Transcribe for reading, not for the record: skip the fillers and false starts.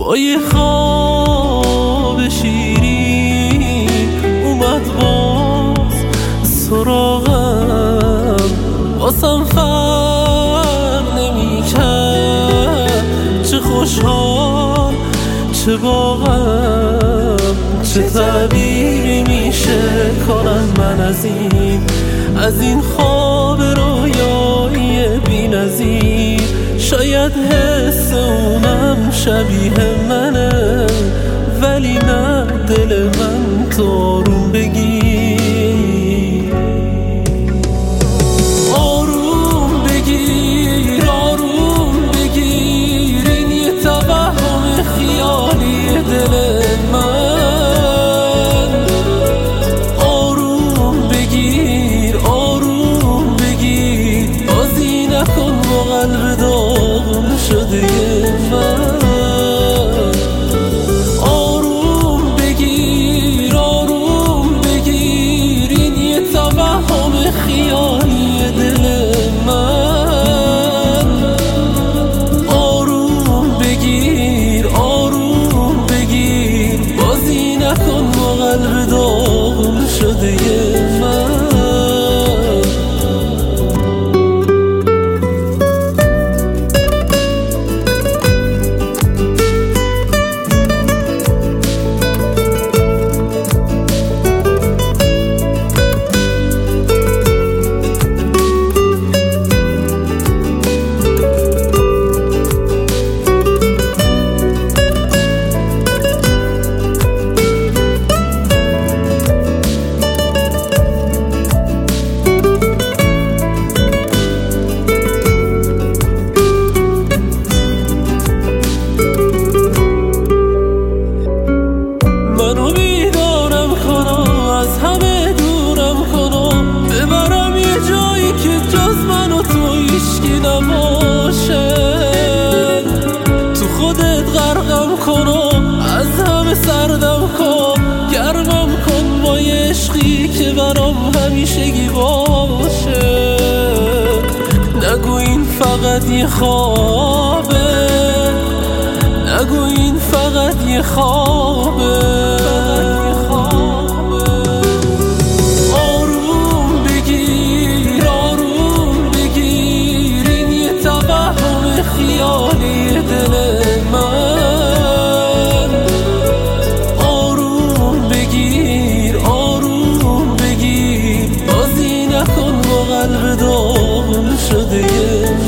با یه خواب شیرین اومد باز سراغم، واسم فرق نمی‌کرد چه خوشحال چه باغم، چه تعبیری میشه کنم من از این خواب رویایی بی‌نظیر. شاید حس اونم شبیه منه، ولی نه دل من تو آروم بگیر، آروم بگیر، آروم بگیر. این یه توهم خیالی دل من. آروم بگیر، آروم بگیر. بازی نکن با قلب داغون شده من. آروم بگیر، آروم بگیر. این یه توهم خیالی دل من. آروم بگیر، آروم بگیر. بازی نکن با قلب داغون شده من. تو خودت غرقم کنم، از همه سردم کن، گرمم کن با یه عشقی که برام همیشگی باشه. نگو این فقط یه خوابه، نگو این فقط یه خوابه. خیالی دل من. آروم بگیر، آروم بگیر. بازی نکن با قلب داغون شده